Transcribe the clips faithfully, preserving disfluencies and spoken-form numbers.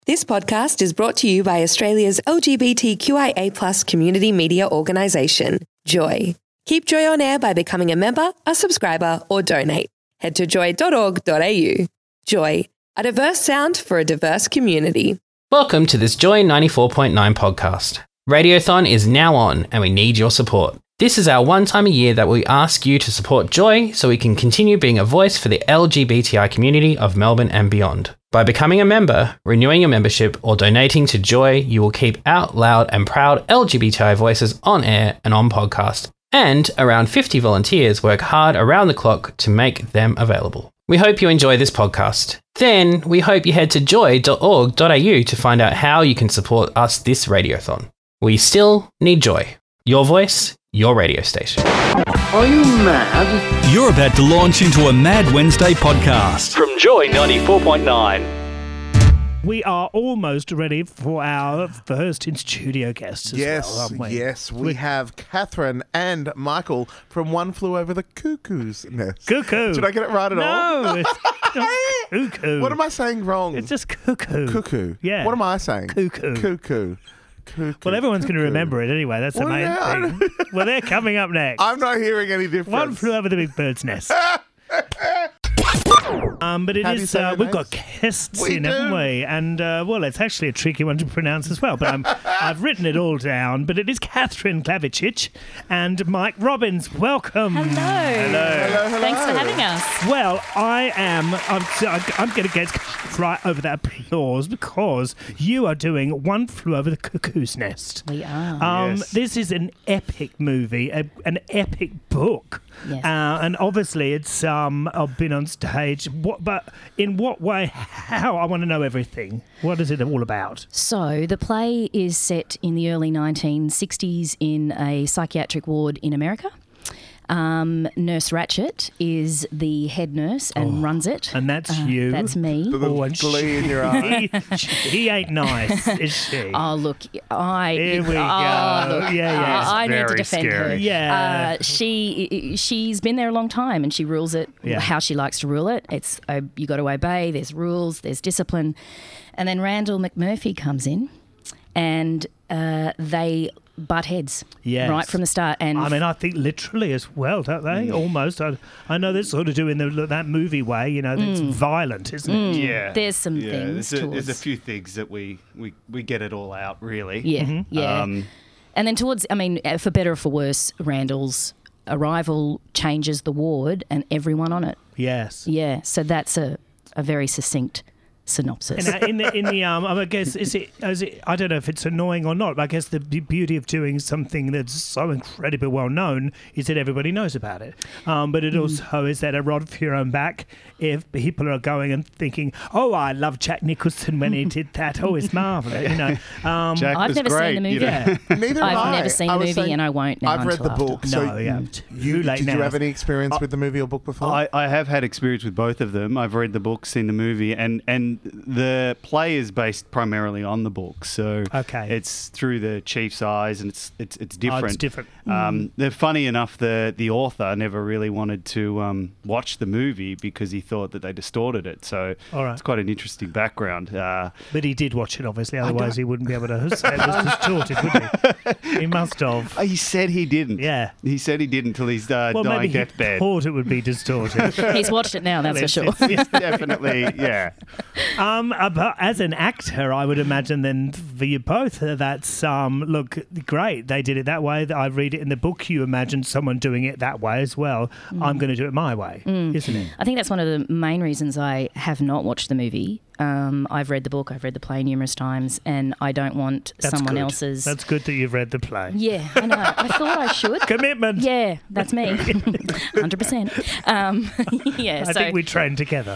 This podcast is brought to you by Australia's L G B T Q I A plus community media organisation, Joy. Keep Joy on air by becoming a member, a subscriber, or donate. Head to joy dot org dot a u. Joy, a diverse sound for a diverse community. Welcome to this Joy ninety-four point nine podcast. Radiothon is now on and we need your support. This is our one time a year that we ask you to support Joy so we can continue being a voice for the L G B T I community of Melbourne and beyond. By becoming a member, renewing your membership, or donating to Joy, you will keep out loud and proud L G B T I voices on air and on podcast. And around fifty volunteers work hard around the clock to make them available. We hope you enjoy this podcast. Then we hope you head to joy dot org dot a u to find out how you can support us this radiothon. We still need Joy. Your voice, your radio station. Are you mad? You're about to launch into a Mad Wednesday podcast from Joy ninety-four point nine. We are almost ready for our first in-studio guests as yes, well, aren't we? Yes, we have Catherine and Michael from One Flew Over the Cuckoo's Nest. Cuckoo. Did I get it right at no, all? No, it's not cuckoo. What am I saying wrong? It's just cuckoo. Cuckoo. Yeah. What am I saying? Cuckoo. Cuckoo. Cuckoo. Well, everyone's going to remember it anyway. That's the Well, main yeah, thing. Well, they're coming up next. I'm not hearing any difference. One Flew Over the Big Bird's Nest. Um, but it How do you is, say uh, their we've names? got guests We in, do. haven't we? And, uh, well, it's actually a tricky one to pronounce as well, but I'm, I've written it all down. But it is Catherine Klavicic and Mike Robbins. Welcome. Hello. Hello. Hello, hello. Thanks for having us. Well, I am, I'm, I'm going to get right over that applause because you are doing One Flew Over the Cuckoo's Nest. We are. Um, Yes. This is an epic movie, a, an epic book. Yes. Uh, and obviously it's um, I've been on stage. What, but in what way, how? I want to know everything. What is it all about? So the play is set in the early nineteen sixties in a psychiatric ward in America. Um, Nurse Ratchet is the head nurse and Oh, runs it. and that's Uh, you. That's me. The Oh, and glee in your eye. He, he ain't nice, is she? Oh, look, I... Here we oh, go. Look, Yeah, yeah. uh, I need to Very defend scary. her. Yeah. Uh, she, she's been there a long time and she rules it Yeah. how she likes to rule it. It's uh, you got to obey, there's rules, there's discipline. And then Randall McMurphy comes in and uh, they butt heads Yes. right from the start. And I mean, I think literally as well, don't they? Almost. I, I know they're sort of doing the, that movie way, you know, it's violent, isn't it? Yeah, there's some yeah, things There's a, towards... there's a few things that we, we, we get it all out, really. Yeah, yeah. Um, And then towards, I mean, uh, for better or for worse, Randall's arrival changes the ward and everyone on it. Yes. Yeah, so that's a, a very succinct synopsis. And uh, in the, in the um, I guess is it, is it? I don't know if it's annoying or not. But I guess the b- beauty of doing something that's so incredibly well known is that everybody knows about it. Um, but it also is that a rod for your own back. If people are going and thinking, "Oh, I love Jack Nicholson when he did that. Oh, it's marvelous," you know. Um, Jack I've was never great, seen the you movie. know. yeah. Neither have I've I. never seen I the was movie saying- and I won't now I've read until the after. book. No, So yeah. you, Too late did now. you have any experience with the movie or book before? I, I have had experience with both of them. I've read the book, seen the movie, and, and the play is based primarily on the book. So Okay. it's through the chief's eyes, and it's it's it's different. Oh, it's different. Um, they're funny enough. The the author never really wanted to um, watch the movie because he thought that they distorted it. So All right. it's quite an interesting background. Uh, But he did watch it, obviously. Otherwise, he wouldn't be able to say it was distorted, would he? He must have. he said he didn't. Yeah. He said he didn't until he's uh, Well, dying maybe he deathbed. thought it would be distorted. He's watched it now, that's for sure. It's, it's definitely, yeah. Um, uh, but as an actor, I would imagine then for you both, uh, that's um, look great. They did it that way. I read it in the book. You imagine someone doing it that way as well. I'm going to do it my way, isn't it? I think that's one of the main reasons I have not watched the movie. Um, I've read the book, I've read the play numerous times, and I don't want That's someone good. else's... That's good that you've read the play. Yeah, I know. I thought I should. Commitment. Yeah, that's me. one hundred percent. Um, yeah, I so think we trained together.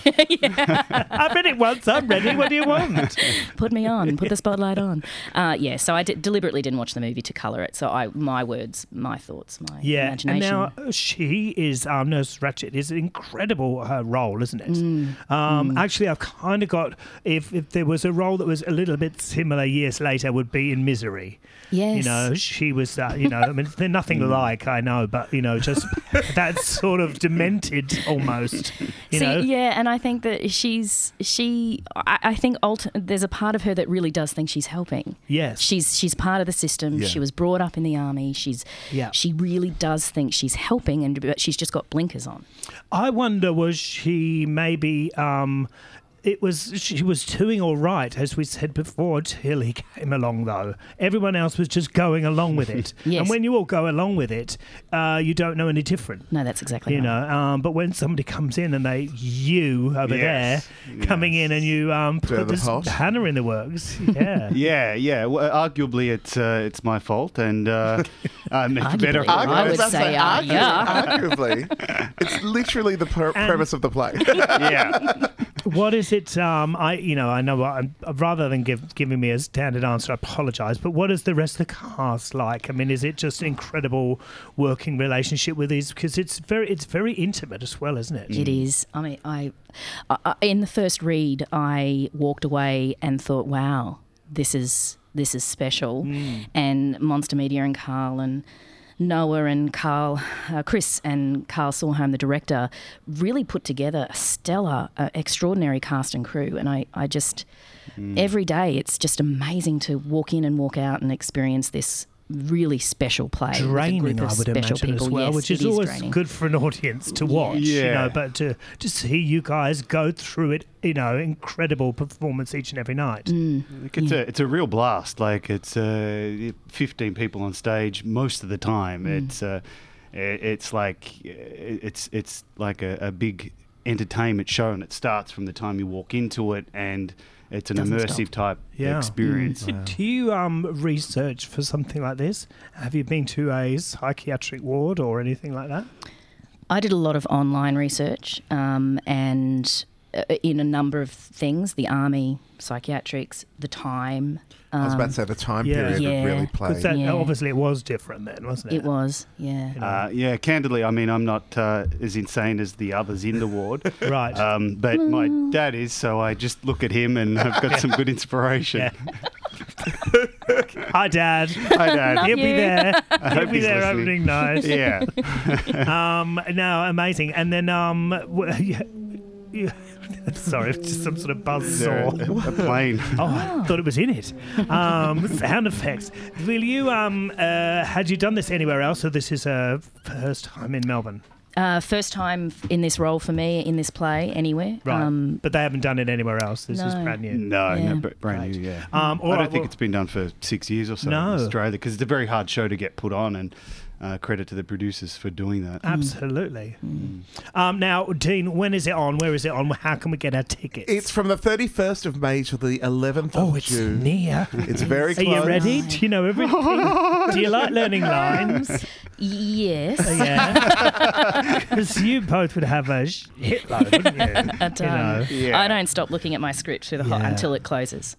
I've read it once. I'm ready. What do you want? put me on, put the spotlight on. Uh, yeah, so I d- deliberately didn't watch the movie to colour it. So I, my words, my thoughts, my Yeah, and imagination. now she is um, Nurse Ratchet is an incredible her role, isn't it? Mm. Um, Actually, I've kind of got thought if, if there was a role that was a little bit similar years later, would be in Misery. Yes. You know, she was, uh, you know, I mean, they're nothing alike, I know, but, you know, just that sort of demented almost, you See, know. yeah, and I think that she's, she, I, I think ult- there's a part of her that really does think she's helping. Yes. She's she's part of the system. Yeah. She was brought up in the army. She's Yeah. She really does think she's helping, and but she's just got blinkers on. I wonder, was she maybe... Um, It was she was doing all right, as we said before, till he came along, though. Everyone else was just going along with it. Yes. And when you all go along with it, uh, you don't know any different. No, that's exactly You right. know, um, but when somebody comes in and they, you over Yes. there, coming in and you um, Stir put the this pot. Hannah in the works. Yeah. Yeah, yeah. Well, arguably, it's uh, it's my fault, and uh, I make a better. Arguably. I would was about to say, uh, argu- yeah. arguably, it's literally the per- And- premise of the play. Yeah. What is it? Um, I, you know, I know. I'm, rather than give, giving me a standard answer, I apologise. But what is the rest of the cast like? I mean, is it just an incredible working relationship with these? Because it's very, it's very intimate as well, isn't it? It is. I mean, I, I in the first read, I walked away and thought, "Wow, this is this is special." Mm. And Monster Media and Carl and Noah and Carl, uh, Chris and Carl Sorheim, the director, really put together a stellar, uh, extraordinary cast and crew. And I, I just, every day, it's just amazing to walk in and walk out and experience this really special play. with a Draining, group I of would special imagine people. as well, Yes, which it is always draining. good for an audience to watch. You Yeah. know, but to to see you guys go through it, you know, incredible performance each and every night. Mm. Like, It's a it's a real blast. Like it's uh, fifteen people on stage most of the time. Mm. It's uh, it- it's like it's it's like a, a big entertainment show, and it starts from the time you walk into it, and it's an Doesn't immersive type Yeah. experience. Do you um, research for something like this? Have you been to a psychiatric ward or anything like that? I did a lot of online research um, and uh, in a number of things, the army, psychiatrics, the time. Um, I was about to say the time Yeah. period Yeah. would really Because play. that Yeah. obviously it was different then, wasn't it? It was, yeah. Uh, yeah, candidly, I mean, I'm not uh, as insane as the others in the ward. Right. Um, but my dad is, so I just look at him and I've got some good inspiration. Yeah. Hi, Dad. Hi, Dad. Love He'll be you. there. I He'll hope be he's there listening. opening night. Yeah. Um, no, amazing. And then, um, w- you, you, sorry, it's just some sort of buzz There, saw. a plane. Oh, I thought it was in it. Um, sound effects. Will you? Um, uh, had you done this anywhere else, or this is a first time in Melbourne? Uh, first time in this role for me, in this play, anywhere. Right. Um, but they haven't done it anywhere else. This is no. brand new. No, Yeah. no, but brand new, yeah. Um, all I don't right, think well- it's been done for six years or so No. in Australia, because it's a very hard show to get put on, and uh, credit to the producers for doing that. Absolutely. Um, now, Dean, when is it on? Where is it on? How can we get our tickets? It's from the thirty-first of May to the eleventh oh, of it's June. near. It's very Are close. you ready? Do you know everything? Do you like learning lines? yes. Yeah. Because you both would have a shitload, wouldn't you? But, You um, know. Yeah. I don't stop looking at my script through the whole, Yeah. until it closes.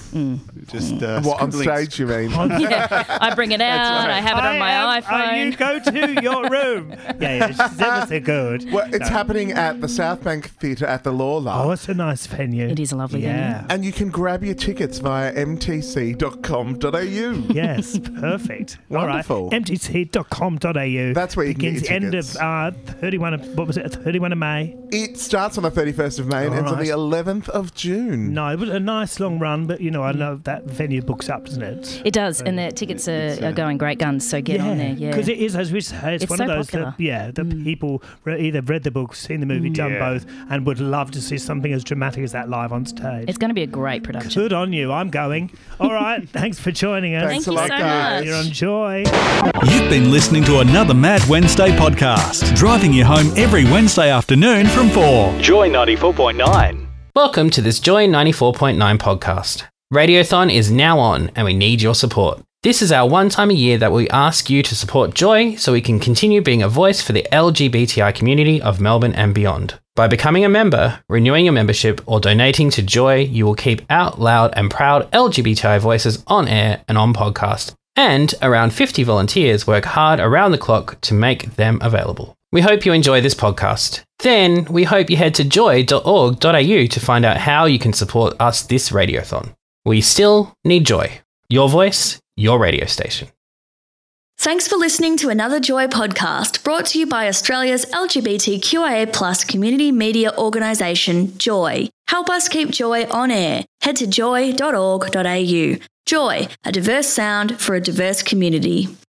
Just uh, What, on scribbling- stage, you mean? Yeah, I bring it out. I have it on my I am- iPhone. uh, you go to your room. Yeah, yeah, she's ever so good. Well, it's No. happening at the South Bank Theatre at the Lawler. Oh, it's a nice venue. It is a lovely yeah. venue. And you can grab your tickets via m t c dot com dot a u. Yes, perfect. Wonderful. All right, m t c dot com dot a u. That's where you can get Begins your end tickets. of uh, thirty-one of, what was it, thirty-one of May? It starts on the thirty-first of May and All ends on right. the eleventh of June. No, it was a nice long run, but, you know, I know that venue books up, doesn't it? It does, and the tickets are, are going great guns, so get on there. Yeah. Because it is, as we say, it's, It's one so of those popular. that, yeah, that people re- either read the book, seen the movie, done Yeah. both, and would love to see something as dramatic as that live on stage. It's going to be a great production. Good on you. I'm going. All right. Thanks for joining us. Thanks Thank a you lot, so guys. much. You're on Joy. You've been listening to another Mad Wednesday podcast, driving you home every Wednesday afternoon from four. Joy ninety-four point nine. Welcome to this Joy ninety-four point nine podcast. Radiothon is now on and we need your support. This is our one time a year that we ask you to support Joy so we can continue being a voice for the L G B T I community of Melbourne and beyond. By becoming a member, renewing your membership, or donating to Joy, you will keep out loud and proud L G B T I voices on air and on podcast. And around fifty volunteers work hard around the clock to make them available. We hope you enjoy this podcast. then we hope you head to joy dot org dot a u to find out how you can support us this radiothon. We still need Joy. Your voice, your radio station. Thanks for listening to another Joy podcast brought to you by Australia's L G B T Q I A plus community media organisation, Joy. Help us keep Joy on air. Head to joy dot org dot a u. Joy, a diverse sound for a diverse community.